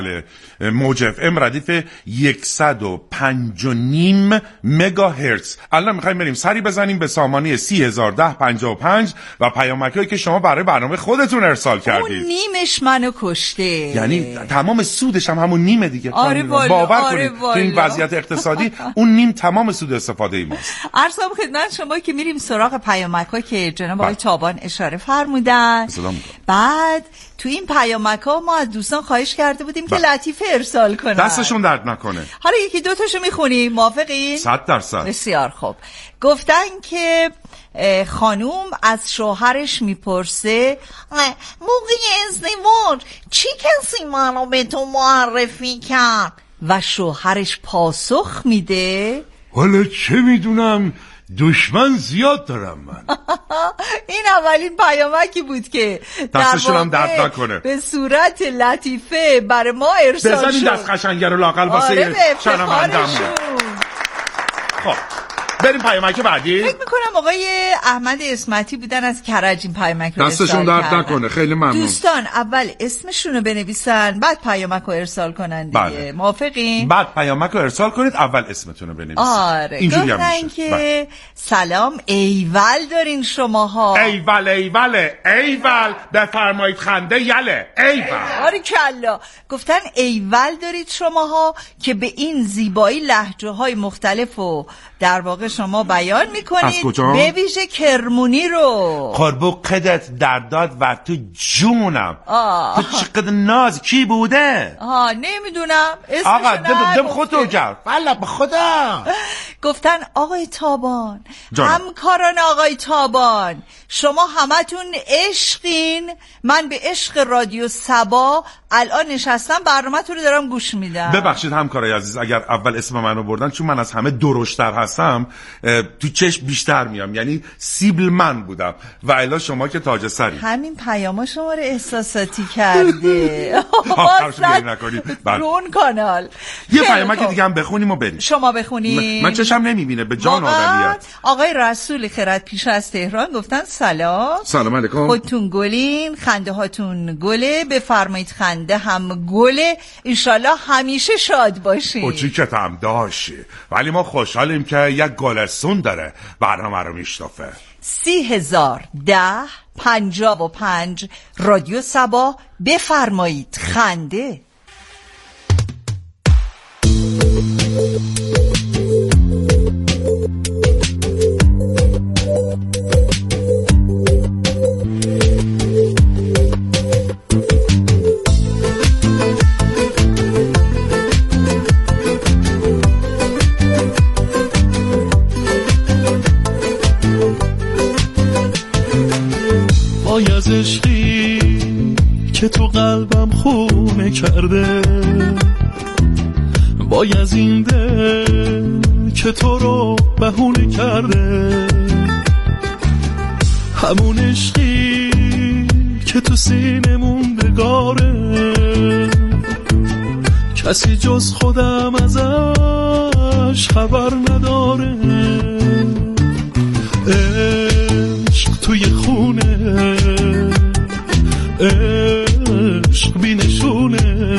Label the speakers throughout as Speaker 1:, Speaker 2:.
Speaker 1: موج FM ردیف 105.5 مگاهرتز. الان میخوایم بریم سری بزنیم به سامانه 301055 و پیامکایی که شما برای برنامه خودتون ارسال کردید.
Speaker 2: اون نیمش منو کشته،
Speaker 1: یعنی تمام سودش هم همون نیمه دیگه.
Speaker 2: آره والا،
Speaker 1: باور
Speaker 2: آره
Speaker 1: کنید تو این وضعیت اقتصادی اون نیم تمام سود استفاده ای ماست.
Speaker 2: عرضم خدمت شما که میریم سراغ پیامک‌ها که جناب آقای تابان اشاره فرمودن. بعد تو این پیامک‌ها ما از دوستان خواهش کرده بودیم که لطیفه ارسال کنن.
Speaker 1: دستشون درد نکنه.
Speaker 2: حالا یکی دو تاشو میخونیم، موافقین؟
Speaker 1: 100%.
Speaker 2: بسیار خوب. گفتن که خانوم از شوهرش میپرسه موقع ازدواج چی کسی منو به تو معرفی کرد؟ و شوهرش پاسخ میده
Speaker 3: حالا چه میدونم، دشمن زیاد دارم من.
Speaker 2: این اولین پیامکی بود که
Speaker 1: دستشون هم درد نکنه
Speaker 2: به صورت لطیفه برای ما ارسال شد.
Speaker 1: بزنین دست قشنگه رو لاقل واسه شنونده‌مون. خب بریم پیامک بعدی.
Speaker 2: فکر میکنم آقای احمد اسمتی بودن از کرج این پیامک رو
Speaker 1: دستشون درد نکنه. خیلی ممنون.
Speaker 2: دوستان اول اسمشون رو بنویسن بعد پیامک رو ارسال کنن دیگه.
Speaker 1: بله.
Speaker 2: موافقین؟
Speaker 1: بعد پیامک رو ارسال کنید، اول اسمتون رو بنویسید.
Speaker 2: آره.
Speaker 1: اینجوری هم
Speaker 2: میشه که سلام ایول دارین شماها.
Speaker 1: ایول ایول بفرمایید خنده یله ایول.
Speaker 2: آره کلا. گفتن ایول دارید شماها که به این زیبایی لهجه‌های مختلف و در واقع شما بیان میکنید. به ویژه کرمونی رو.
Speaker 1: قربو قدت درداد و تو جونم. تو چقدر ناز کی بوده؟
Speaker 2: نمیدونم اسمشو.
Speaker 1: آقا دم خودتو کرد. والله به خدا.
Speaker 2: گفتن آقای تابان، همکاران آقای تابان، شما همتون عشقین. من به عشق رادیو سبا الان نشستم برنامه‌تون رو دارم گوش میدم.
Speaker 1: ببخشید همکارای عزیز اگر اول اسم منو بردن، چون من از همه درشتر هستم تو چشم بیشتر میام، یعنی سیبل من بودم و الا شما که تاج سری.
Speaker 2: همین پیاما شما رو احساساتی کرده. رون کانال.
Speaker 1: یه پیامک دیگه هم بخونیم و بریم.
Speaker 2: شما بخونید.
Speaker 1: من چشم نمیبینه به جان آدمیت.
Speaker 2: آقای رسول خرد پیش از تهران گفتن سلام
Speaker 1: علیکم.
Speaker 2: خودتون گلین، خنده هاتون گله، بفرمایید خنده هم گله، انشالله همیشه شاد باشین.
Speaker 1: اوچی که هم داشتی، ولی ما خوشحالیم که یک گلستون داره برنامه رو میشنفه.
Speaker 2: 301055 رادیو سبا، بفرمایید خنده.
Speaker 4: از عشقی که تو قلبم خونه کرده، وای از این دل که تو رو بهونه کرده، همون عشقی که تو سینه موندگاره، کسی جز خودم ازش خبر نداره. عشق توی خونه، عشق بی نشونه،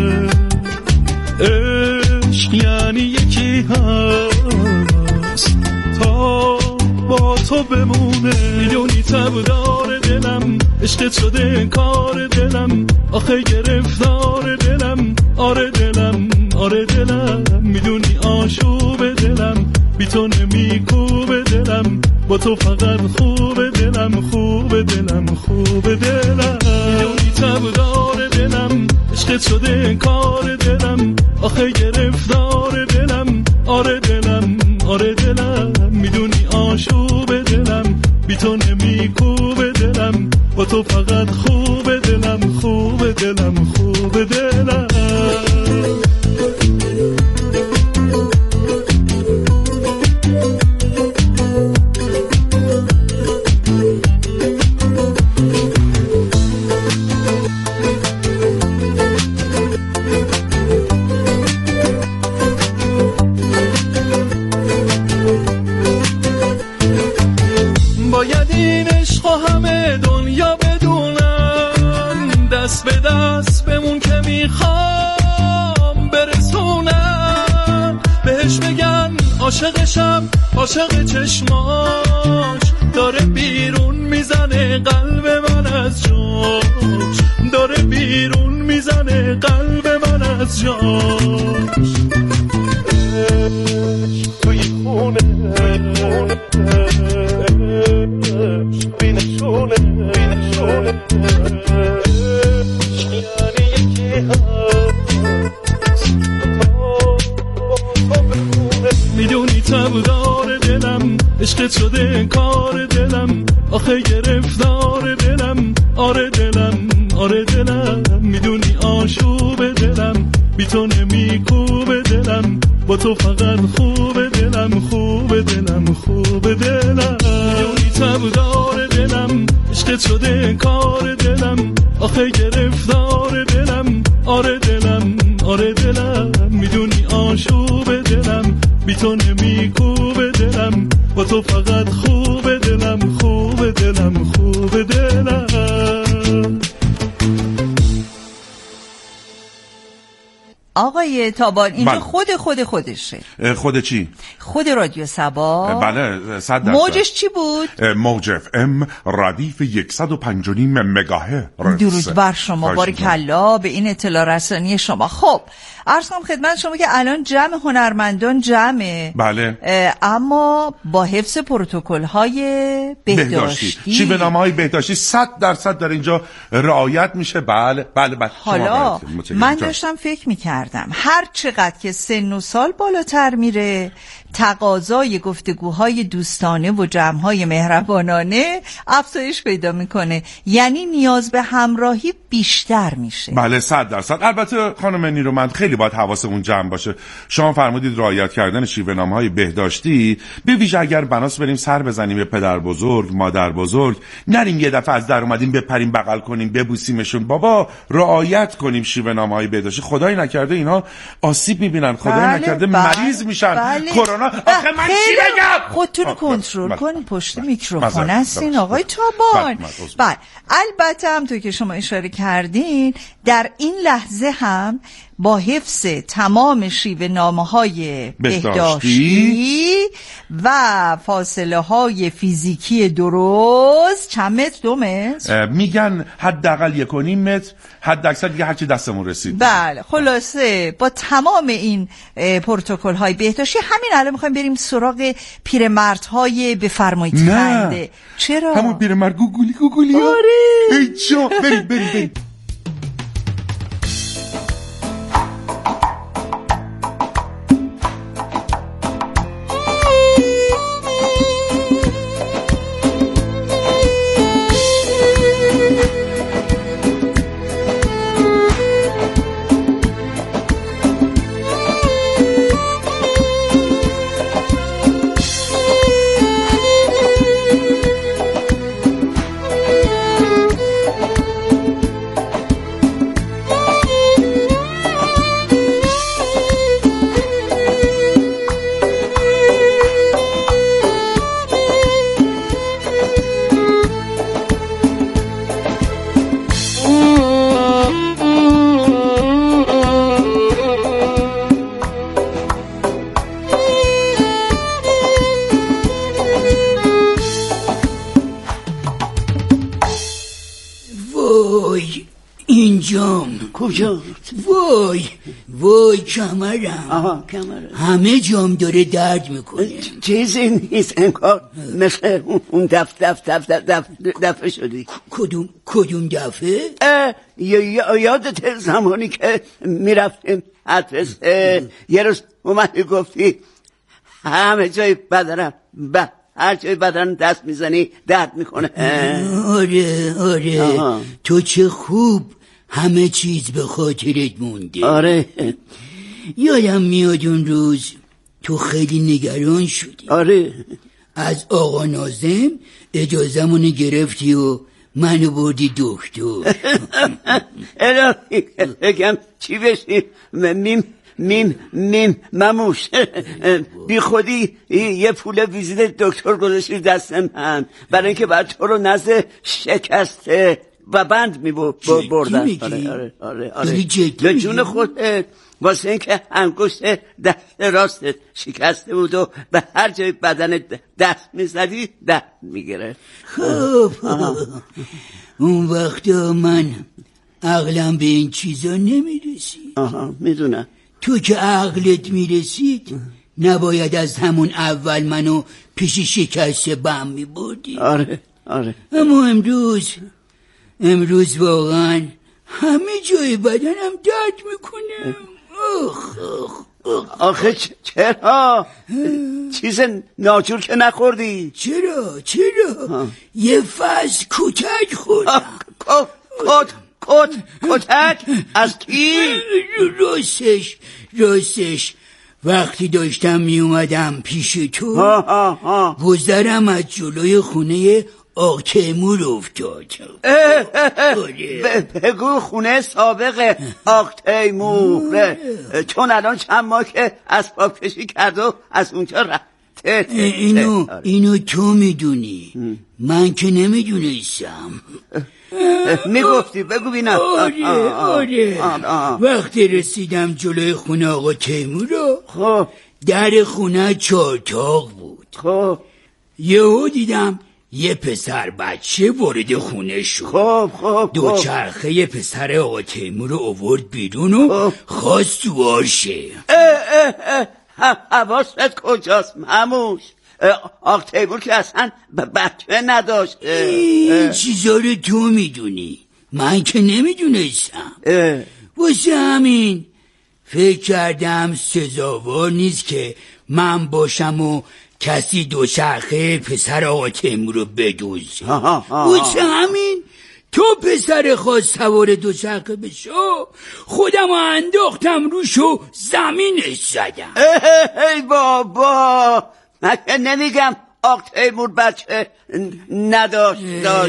Speaker 4: عشق یعنی یکی هست تا با تو بمونه. میلیونی تب داره دلم، عشقت شده کار دلم، آخه گرفتار دلم، آره دلم، آره دلم، میدونی آشوب دلم، بی تو نمیکوب دلم، با تو فقط خوب دلم، خوب دلم، خوب دلم. میلیونی تب داره دلم، عشقت شده کار دلم، آخه گرفتار دلم، آره دلم، آره دلم، میدونی آشوب دلم، بی تو نمیکوب دلم، با تو فقط خوب دلم، خوب دلم، خوب دلم. باید این عشق و همه دنیا بدونن، دست به دست بمون عاشقشم عاشق چشماش داره بیرون میزنه قلب من از جاش داره بیرون میزنه قلب من از جاش توی خونه بینشونه میدونی تب دار دلم عشقت شده کار دلم آخه گرفتار دلم آره دلم آره دلم میدونی آشوب دلم بی تو نمیکوب دلم با تو فقط خوب دلم خوب دلم خوب دلم میدونی تب دار دلم عشقت شده کار دلم آخه گرفتار دلم آره دلم آره دلم میدونی آشوب دلم بی تو نمیکوب دلم با تو فقط خوب دلم خوب دلم خوب دلم.
Speaker 2: آقای تابان اینجا خودشه.
Speaker 1: خود چی؟
Speaker 2: خود رادیو صبا.
Speaker 1: بله 100%.
Speaker 2: موجش چی بود؟
Speaker 1: موج FM ردیف 105.5 مگاهرتز.
Speaker 2: درود بر شما، بارکالله به این اطلاع رسانی شما. خب عرض کنم خدمت شما که الان جمع هنرمندان جمعه.
Speaker 1: بله.
Speaker 2: اما با حفظ پروتکل‌های بهداشتی.
Speaker 1: چی به نامه‌های بهداشتی 100% در اینجا رعایت میشه. بله.
Speaker 2: حالا من داشتم فکر می‌کردم هر چقدر که سن و سال بالاتر میره تقاضای گفتگوهای دوستانه و جمع‌های مهربانانه افزایش پیدا میکنه، یعنی نیاز به همراهی بیشتر میشه.
Speaker 1: بله 100%. البته خانم نیرومند خیلی باید حواسمون جمع باشه. شما فرمودید رعایت کردن شیوه‌نامه‌های بهداشتی، به ویژه اگر بناس بریم سر بزنیم به پدر بزرگ مادر بزرگ، نریم یه دفعه از در اومدیم بپریم بغل کنیم ببوسیمشون. بابا رعایت کنیم شیوه‌نامه‌های بهداشتی. خدای نکرده اینا آسیب میبینن، خدای نکرده مریض میشن. کرونا آخه من چی بگم؟
Speaker 2: خودتون کنترل کنین، پشت میکروفون هستین آقای تابان. بله البته هم تو که شما اشاره کردین در این لحظه هم با حفظ تمام شیوه نامه‌های بهداشتی و فاصله های فیزیکی درست، چند متر 2 متر
Speaker 1: میگن حداقل 1.5 متر، حد اکثر دیگه هرچی دستمون رسید.
Speaker 2: بله خلاصه با تمام این پروتکل های بهداشتی همین الان میخوایم بریم سراغ پیرمردهای بفرمایید خنده. چرا؟
Speaker 1: همون پیرمرد گوگولی
Speaker 2: آره
Speaker 1: ای جا بریم
Speaker 5: کجا؟ وای کمرم. همه جام داره درد میکنه.
Speaker 6: چیزی نیست، انگار مثل اون دفعه شدی.
Speaker 5: کدوم دفعه؟
Speaker 6: یادت زمانی که میرفتیم مدرسه یه روز اومدی گفتی همه جای بدنم هر جای بدن دست میزنی درد میکنه.
Speaker 5: آره تو چه خوب همه چیز به خاطرت مونده.
Speaker 6: آره
Speaker 5: یادم میاد اون روز تو خیلی نگران شدی.
Speaker 6: آره
Speaker 5: از آقا ناظم اجازمون گرفتی و منو بردی دکتر.
Speaker 6: الهی بگم چی بشی مموش بی خودی یه پول ویزیت دکتر گذاشتی دست من برای اینکه بعد تو رو نزد شکسته و بند بردن.
Speaker 5: آره جدی
Speaker 6: جون خودت، واسه اینکه انگشت دست راستت شکسته بود و به هر جای بدن دست میزدی درد میگیره.
Speaker 5: خب اون وقتا من عقلم به این چیزا نمیرسید.
Speaker 6: میدونم. تو
Speaker 5: که عقلت میرسید نباید از همون اول منو پیش شکسته بم میبردی.
Speaker 6: آره
Speaker 5: اما امروز واقعا همه جای بدنم درد میکنه.
Speaker 6: آخه چرا؟ چیز ناجور که نخوردی؟
Speaker 5: چرا؟ یه فصل کتک خوردم.
Speaker 6: کتک؟ از کی؟
Speaker 5: راستش وقتی داشتم می اومدم پیش تو گذرم از جلوی خونه آق تیمور افتاد.
Speaker 6: بگو خونه سابق آق تیمور، چون الان چند ماه که اسباب کشی کرد و از اونجا رفت.
Speaker 5: اینو تو میدونی، من که نمیدونستم.
Speaker 6: میگفتی بگو بینم.
Speaker 5: آره وقتی رسیدم جلوی خونه آقا تیمور
Speaker 6: خب
Speaker 5: در خونه 4 تاق بود.
Speaker 6: خب
Speaker 5: یهو دیدم یه پسر بچه وارد خونه شد.
Speaker 6: خب
Speaker 5: دوچرخه پسر آقا تیمور رو آورد بیرون و خواست سوار شه.
Speaker 6: حواست کجاست مموش؟ آق تیمور که اصلا بچه نداشت.
Speaker 5: این چیزا رو تو میدونی، من که نمیدونستم. واسه همین فکر کردم سزاوار نیست که من باشم و کسی دوچرخه پسر آقا تیمور رو بدوزه. واسه همین تو پسر خواست سوار دوچرخه بشو، خودم انداختم روشو زمینش زدم.
Speaker 6: ای بابا، من نمیگم آق تیمور بچه نداشت.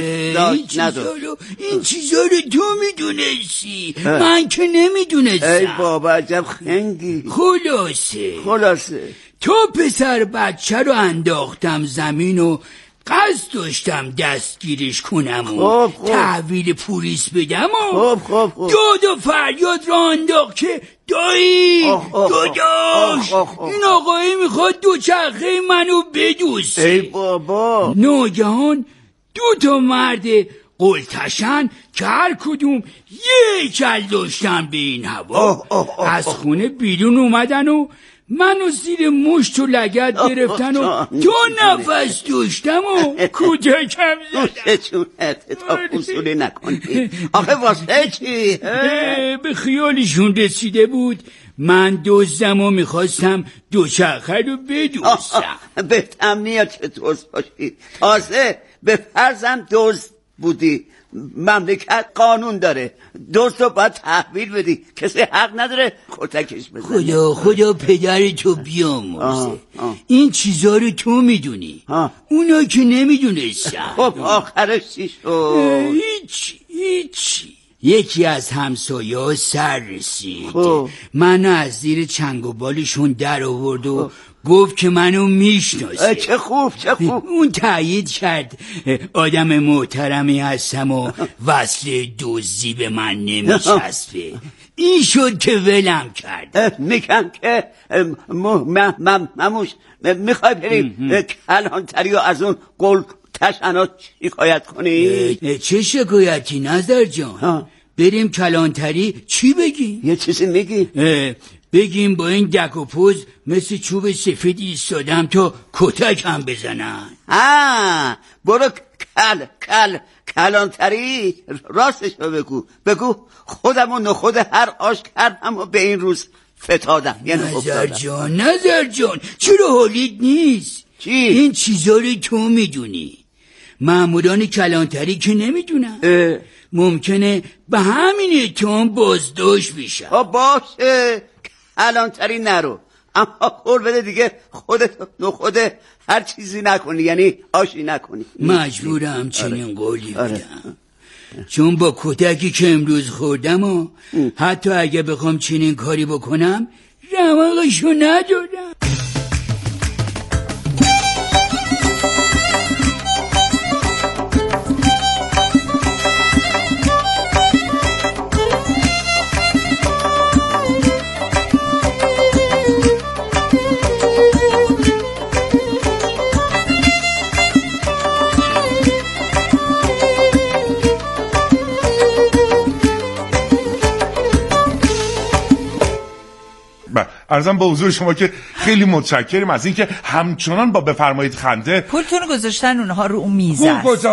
Speaker 5: این چیزا رو تو میدونستی، من که نمیدونستم.
Speaker 6: ای بابا عجب خنگی.
Speaker 5: خلاصه تو پسر بچه رو انداختم زمین و قصد داشتم دستگیرش کنم و تحویل پلیس بدم و داد و فریاد را انداخت که دایی داداش این آقایی میخواد دوچرخه منو بدوزه.
Speaker 6: ای بابا.
Speaker 5: ناگهان 2 مرد قلتشن که هر کدوم یک کل داشتن به این هوا از خونه بیرون اومدن و منو زیر مشت و لگد گرفتن و 2 نفس داشتم و کودکم
Speaker 6: زدم. تا اصولی نکنی. آخه واسه چی؟
Speaker 5: به خیالشون رسیده بود من دزدم و میخواستم دوچرخه رو بدوزم.
Speaker 6: به تمنیت که دزد باشی، تازه به فرضم دزد بودی. مملکت قانون داره، دزد رو باید تحویل بدی، کسی حق نداره کتکش بزنه.
Speaker 5: خدا پدر تو بیامرزه. این چیزا رو تو میدونی، اونا که نمیدونستم.
Speaker 6: خب آخرش چی شد؟
Speaker 5: هیچی. یکی از همسایه‌ها سر رسید، منو از زیر چنگ و بالشون در آورد و گفت که منو میشناسه.
Speaker 6: چه خوب.
Speaker 5: اون تایید کرد آدم محترمی هستم و وصل دزدی به من نمیچسبه. این شد که ولم کرد.
Speaker 6: میگم که مموش میخوای بریم کلانتری و از اون گل تشنات شکایت کنی؟
Speaker 5: چه شکایتی نظر جان؟ بریم کلانتری چی بگیم؟
Speaker 6: یه چیزی میگی؟
Speaker 5: بگیم با این دک و پوز مثل چوب سفید ایستادم تا کتک هم بزنن.
Speaker 6: برو کلانتری راستش رو بگو خودم و نخود هر آش کردم و به این روز فتادم.
Speaker 5: نظر جان چرا حالیت نیست؟
Speaker 6: چی؟
Speaker 5: این چیزا رو تو میدونی، ماموران کلانتری که نمیدونن. ممکنه به همین اتهام بازداشت بشن.
Speaker 6: باشه کلانتری نرو، اما قول بده دیگه خودت نخود هر چیزی نکنی، یعنی آشی نکنی.
Speaker 5: مجبورم چنین قولی بدم، چون با کتکی که امروز خوردم و حتی اگه بخوام چنین کاری بکنم رمقشو ندارم.
Speaker 1: عرضم به حضور شما که خیلی متشکریم از اینکه همچنان با بفرمایید خنده
Speaker 2: پولتون گذاشتن اونها رو اون میز است.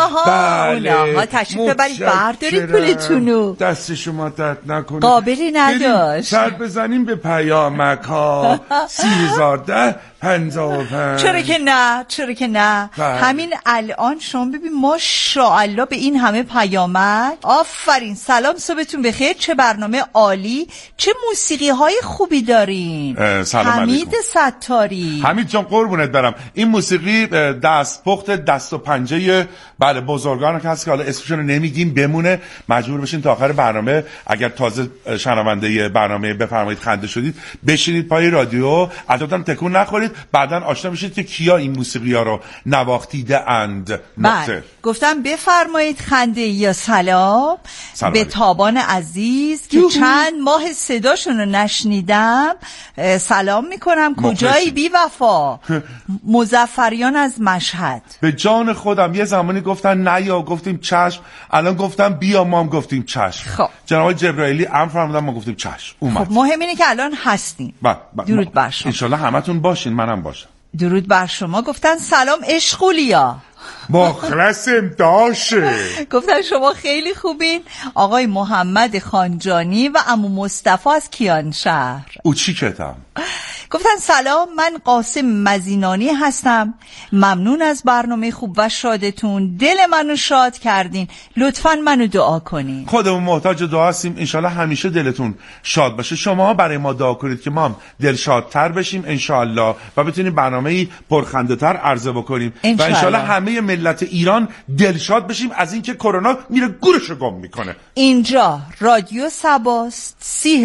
Speaker 1: اونها
Speaker 2: تشریف ببرید بردارید پولتونو.
Speaker 1: دست شما درد نکنه.
Speaker 2: قابلی نداشت.
Speaker 1: سر بزنیم به پیامک ها 3010 55.
Speaker 2: چرا که نه همین الان شما ببین ماشاءالله به این همه پیامک. آفرین، سلام، صبحتون بخیر، چه برنامه عالی، چه موسیقی های خوبی دارین.
Speaker 1: سلام
Speaker 2: حمید ستاری.
Speaker 1: حمید جان قربونت برم. این موسیقی دستپخت دست و پنجه بله بزرگان هست که حالا اسمشون رو نمیگیم بمونه، مجبور بشین تا آخر برنامه اگر تازه شنونده برنامه بفرمایید خنده شدید بشینید پای رادیو، عددم تکون نخورید، بعداً آشنا میشید که کیا این موسیقی ها رو نواختیده اند.
Speaker 2: گفتم بفرمایید خنده یا سلام به تابان عزیز که چند ماه صداشون رو نشنیدم. سلام میکنم. کجایی بی وفا؟ مظفریان از مشهد.
Speaker 1: به جان خودم یه زمانی گفتن نه یا گفتیم چشم، الان گفتم بیا ما هم گفتیم چشم.
Speaker 2: خب
Speaker 1: جناب جبرائیلی امر فرمودن ما گفتیم چشم. اومد.
Speaker 2: خب مهم اینه که الان هستین.
Speaker 1: درود بر شما. انشالله همتون باشین، منم باشم.
Speaker 2: درود بر شما. گفتن سلام اشغولیا.
Speaker 1: مخلصم داشه.
Speaker 2: گفتن شما خیلی خوبین. آقای محمد خانجانی و عمو مصطفی از کیانشهر.
Speaker 1: او چی کتم؟
Speaker 2: گفتن سلام، من قاسم مزینانی هستم، ممنون از برنامه خوب و شادتون، دل منو شاد کردین، لطفاً منو دعا کنین.
Speaker 1: خودمون محتاج دعا هستیم، انشالله همیشه دلتون شاد باشه. شما برای ما دعا کنید که ما هم دلشادتر بشیم انشالله و بتونیم برنامه‌ای پرخنده‌تر عرضه بکنیم و انشالله همه ملت ایران دلشاد بشیم از اینکه کرونا میره گورشو گم میکنه.
Speaker 2: اینجا رادیو سباست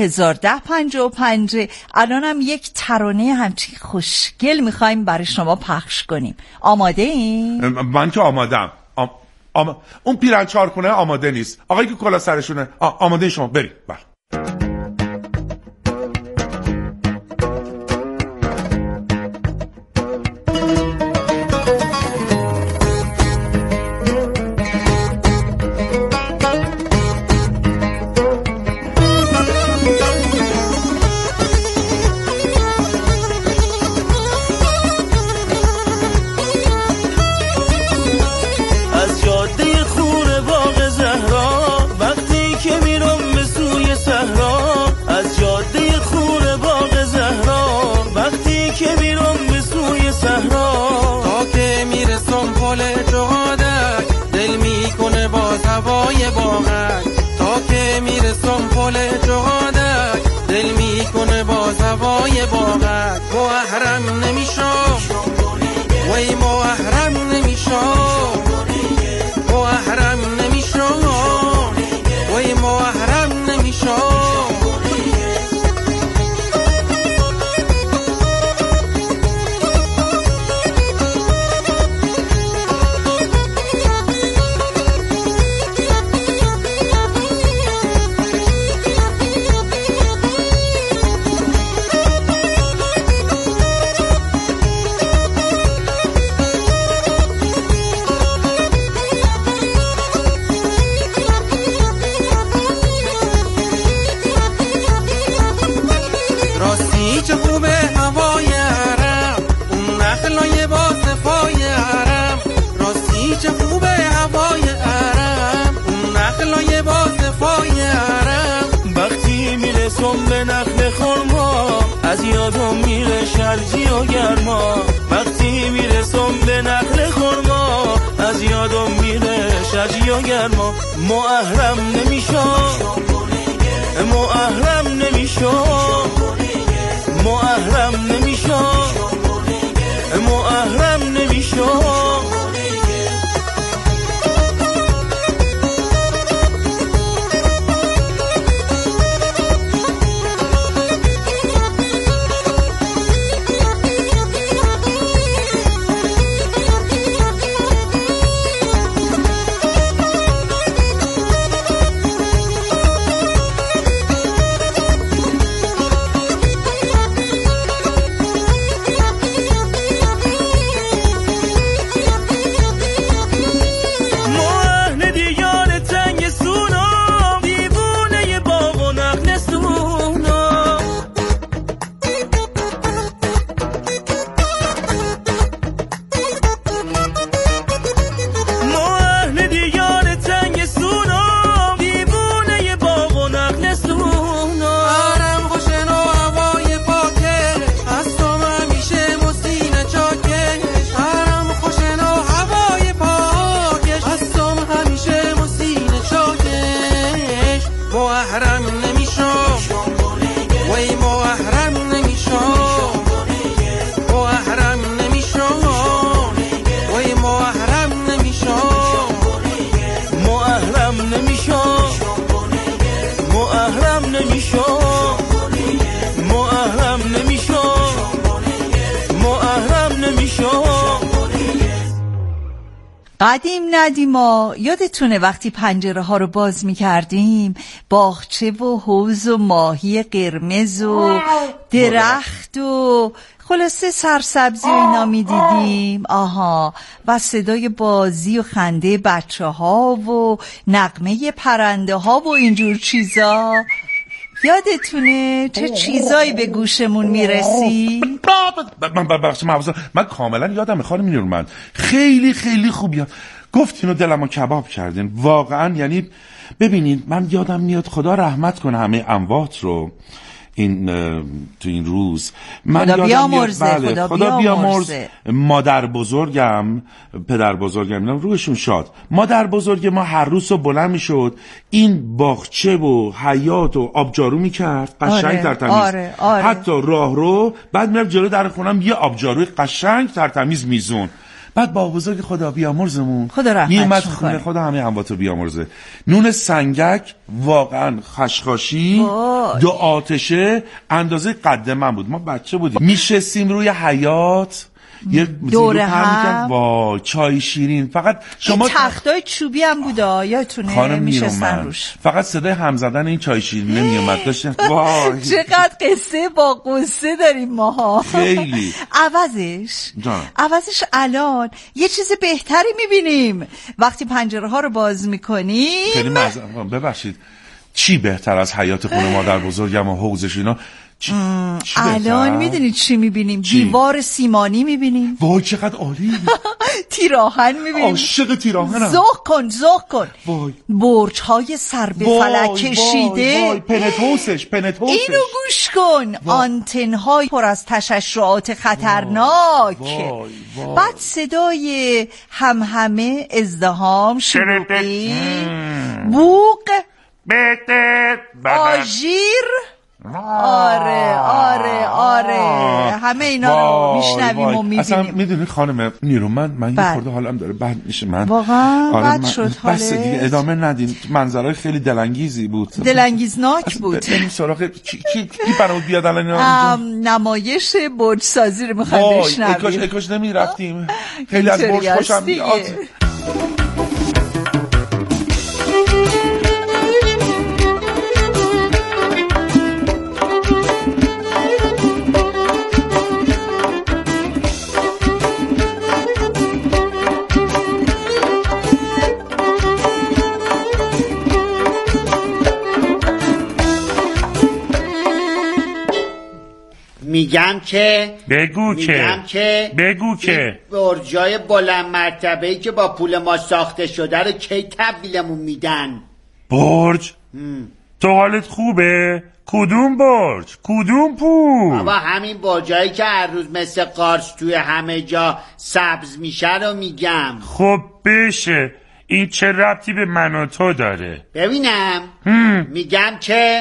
Speaker 2: 301055. الانم یک ترانه همچین خوشگل میخوایم برای شما پخش کنیم. آماده این؟
Speaker 1: من که آمادم. اون پیرن چارخونه آماده نیست. آقایی که کلا سرشونه آماده شما برید.
Speaker 2: قدیم ندیما یادتونه وقتی پنجره ها رو باز می کردیم باغچه و حوض و ماهی قرمز و درخت و خلاصه سرسبزی و اینا می دیدیم. آها، و صدای بازی و خنده بچه ها و نغمه پرنده ها و اینجور چیزا. یادتونه چه چیزایی به گوشمون میرسی؟
Speaker 1: من کاملا یادم خانم نیرومند، خیلی خیلی خوب گفتین و دلمو کباب کردین واقعا. یعنی ببینید من یادم میاد، خدا رحمت کنه همه اموات رو تو این روز. من
Speaker 2: خدا بیامرزه.
Speaker 1: خدا بیامرزه. مادر بزرگم، پدر بزرگم، روحشون شاد. مادر بزرگ ما هر روز بلند میشد این باغچه و حیاط و آبجارو میکرد قشنگ ترتمیز.
Speaker 2: آره.
Speaker 1: حتی راه رو بعد میرفت جلو در خونم یه آبجاروی قشنگ ترتمیز میزون. بعد با بزرگ خدا بیامرزمون
Speaker 2: خدا رحمتش کنه،
Speaker 1: خدا همه امواتو بیامرزه. نون سنگک واقعا خشخاشی دو آتشه اندازه قد من بود. ما بچه بودیم میشستیم روی حیاط یه
Speaker 2: دوره هم
Speaker 1: وای چای شیرین. فقط شما
Speaker 2: این تختای چوبی هم بود یادتونه میشستن روش،
Speaker 1: فقط صدای هم زدن این چای شیرین نمیومد. داشتن وای
Speaker 2: چقدر قصه با قصه داریم ماها.
Speaker 1: خیلی.
Speaker 2: عوضش الان یه چیز بهتری میبینیم وقتی پنجره ها رو باز میکنیم.
Speaker 1: خیلی ببخشید، چی بهتر از حیات خونه مادر بزرگم و حوضش اینا؟
Speaker 2: الان میدونید چی میبینیم؟ دیوار سیمانی میبینیم.
Speaker 1: وای چقدر عالی.
Speaker 2: تیراهن میبینیم.
Speaker 1: عاشق تیراهنم.
Speaker 2: ذوق کن.
Speaker 1: وای
Speaker 2: برج های سر به فلک کشیده.
Speaker 1: وای پنتوسش
Speaker 2: اینو گوش کن. آنتن های پر از تشعشعات خطرناک. بعد صدای همهمه، ازدحام، شلوغی، بوق، آژیر. آره همه اینا رو میشنویم و میبینیم.
Speaker 1: اصلا میدونی خانم نیرومند، من یه خورده حالم داره بد میشه. من
Speaker 2: واقعا بد شد حالت.
Speaker 1: بس دیگه ادامه ندین، منظرهای خیلی
Speaker 2: دلانگیزناک بود.
Speaker 1: بریم سراغ کی برامون بیاد الان؟
Speaker 2: نمایش برج سازی رو میخوایم بشنویم.
Speaker 1: اکاش نمی رفتیم. خیلی از برج خوشم میاد.
Speaker 6: میگم که
Speaker 5: بگو که
Speaker 6: برجای بلند مرتبه‌ای که با پول ما ساخته شده رو کی تحویلمون میدن؟
Speaker 1: برج؟ تو حالت خوبه؟ کدوم برج؟ کدوم پول؟
Speaker 6: بابا همین برجایی که هر روز مثل قارچ توی همه جا سبز میشه رو میگم.
Speaker 1: خب بشه، این چه ربطی به من و تو داره؟
Speaker 6: ببینم. میگم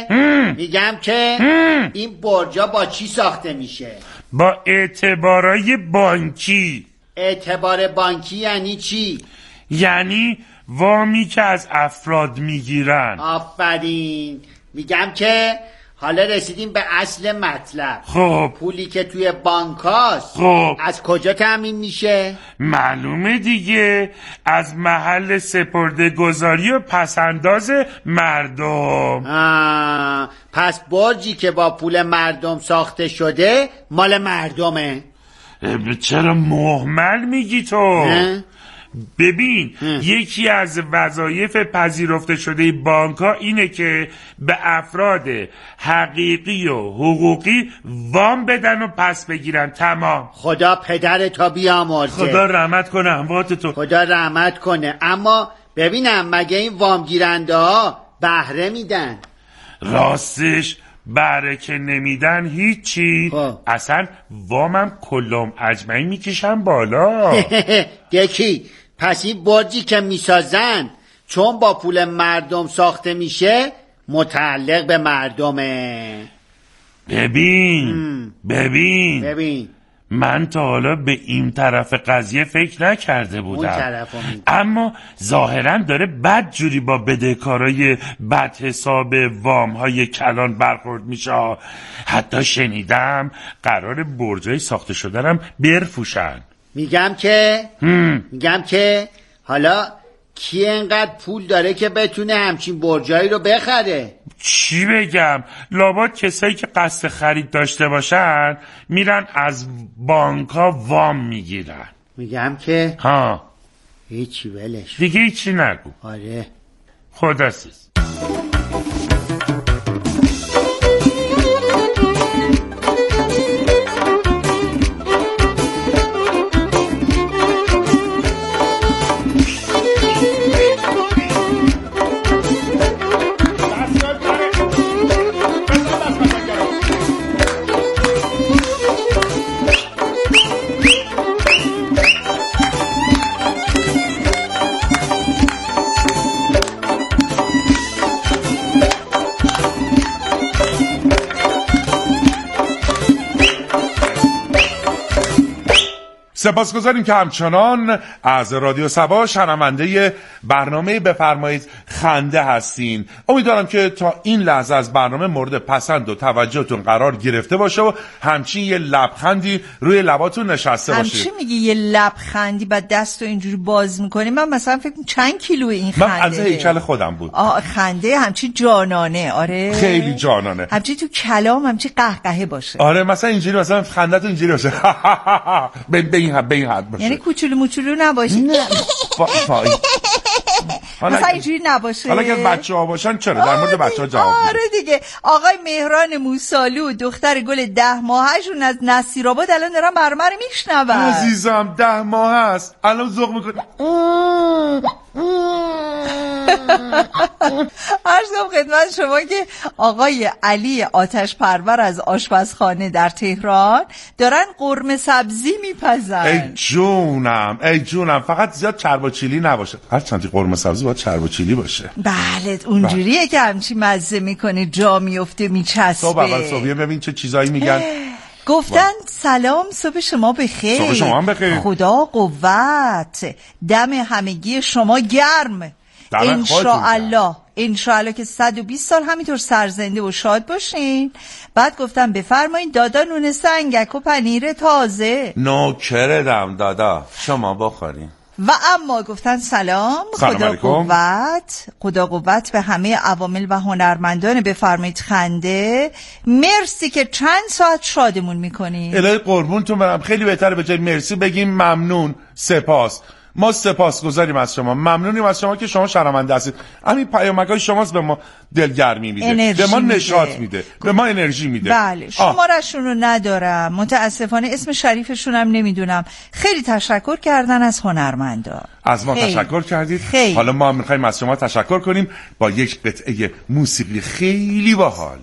Speaker 6: که این برجا با چی ساخته میشه؟
Speaker 1: با اعتبارای بانکی.
Speaker 6: اعتبار بانکی یعنی چی؟
Speaker 1: یعنی وامی که از افراد میگیرن.
Speaker 6: آفرین. میگم که حالا رسیدیم به اصل مطلب.
Speaker 1: خب
Speaker 6: پولی که توی بانک هاست
Speaker 1: خب
Speaker 6: از کجا تامین میشه؟
Speaker 1: معلومه دیگه، از محل سپرده‌گذاری و پسنداز مردم.
Speaker 6: پس برجی که با پول مردم ساخته شده مال مردمه.
Speaker 1: چرا مهمل میگی تو؟ ببین یکی از وظایف پذیرفته شده بانک ها اینه که به افراد حقیقی و حقوقی وام بدن و پس بگیرن. تمام.
Speaker 6: خدا پدرتو بیامرزه.
Speaker 1: خدا رحمت کنه اموات تو.
Speaker 6: خدا رحمت کنه. اما ببینم مگه این وام گیرنده ها بهره میدن؟
Speaker 1: راستش بهره که نمیدن هیچی. اصلا وامم کلم اجمعی میکشن بالا.
Speaker 6: دکی پس این برجی که میسازن چون با پول مردم ساخته میشه متعلق به مردمه.
Speaker 1: ببین من تا حالا به این طرف قضیه فکر نکرده بودم، اما ظاهرا داره بد جوری با بدهکارای بد حساب وام های کلان برخورد میشه. حتی شنیدم قرار برجای ساخته شدنم برفوشن.
Speaker 6: میگم که حالا کی انقدر پول داره که بتونه همچین برجایی رو بخره؟
Speaker 1: چی بگم؟ لابد کسایی که قصد خرید داشته باشن میرن از بانک‌ها وام میگیرن.
Speaker 6: میگم که
Speaker 1: ها
Speaker 6: هیچی ولش
Speaker 1: دیگه هیچی نگو.
Speaker 6: آره
Speaker 1: خداسیز. سپاسگزاریم که همچنان از رادیو صبا شنونده برنامه بفرمایید خنده هستین. امیدوارم که تا این لحظه از برنامه مورد پسند و توجهتون قرار گرفته باشه و همچین یه لبخندی روی لباتون نشسته باشه.
Speaker 2: همچین میگی یه لبخندی بعد دستو اینجوری باز میکنی؟ من مثلا فکر چند کیلو این خنده؟
Speaker 1: من از هیکل خودم بود.
Speaker 2: خنده همچین جانانه. آره
Speaker 1: خیلی جانانه.
Speaker 2: همچین تو کلام همچین قهقهه باشه.
Speaker 1: آره مثلا اینجوری، مثلا خندت اینجوری باشه. به این حد باشه.
Speaker 2: یعنی کوچولو موچولو نباشه. نه مثلا اینجوری نباشه.
Speaker 1: حالا اگر بچه‌ها باشن چرا؟ در مورد بچه‌ها جواب میده.
Speaker 2: آره دیگه. آقای مهران موسالو دختر گل 10 ماهشون از نصیرآباد الان دارن برنامه رو میشنون.
Speaker 1: عزیزم 10 ماه است الان ذوق میکنه.
Speaker 2: عرض کنم خدمت شما که آقای علی آتش پرور از آشپزخانه در تهران دارن قرمه سبزی میپزن.
Speaker 1: ای جونم فقط زیاد چرب و چیلی نباشه. هر چندی قرمه سبزی باید چرب و چیلی باشه.
Speaker 2: بله اونجوریه که همچی مزه میکنه، جا میفته میچسبه.
Speaker 1: صبح اول صبحیه ببین چه چیزایی میگن.
Speaker 2: گفتن سلام صبح شما بخیر.
Speaker 1: صبح شما هم بخیر.
Speaker 2: خدا قوت، دم همگی شما گرم. انشاءالله که 120 سال همینطور سرزنده و شاد باشین. بعد گفتم بفرمایید دادا نون سنگک و پنیر تازه.
Speaker 1: نوکردم دادا شما بخورین.
Speaker 2: و اما گفتن سلام خدا قوت به همه عوامل و هنرمندان بفرمایید خنده. مرسی که چند ساعت شادمون میکنین.
Speaker 1: الهی قربونتون برم. خیلی بهتره به جای مرسی بگیم ممنون، سپاس. ما سپاسگزاریم از شما، ممنونیم از شما که شما شنونده هستید. همین پیامک‌های شماست به ما دلگرمی میده، به ما نشاط میده، به ما انرژی میده.
Speaker 2: بله شماره‌شون رو ندارم متاسفانه، اسم شریفشون هم نمیدونم. خیلی تشکر کردن از هنرمندا.
Speaker 1: از ما تشکر کردید. حالا ما میخوایم از شما تشکر کنیم با یک قطعه موسیقی خیلی باحال.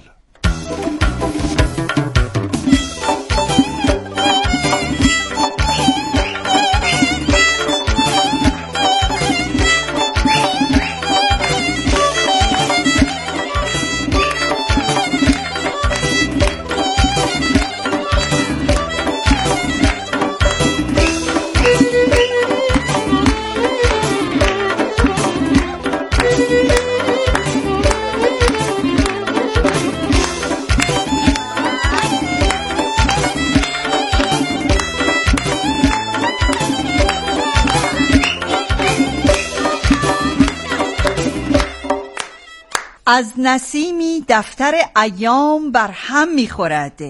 Speaker 2: از نسیمی دفتر ایام بر هم میخورد،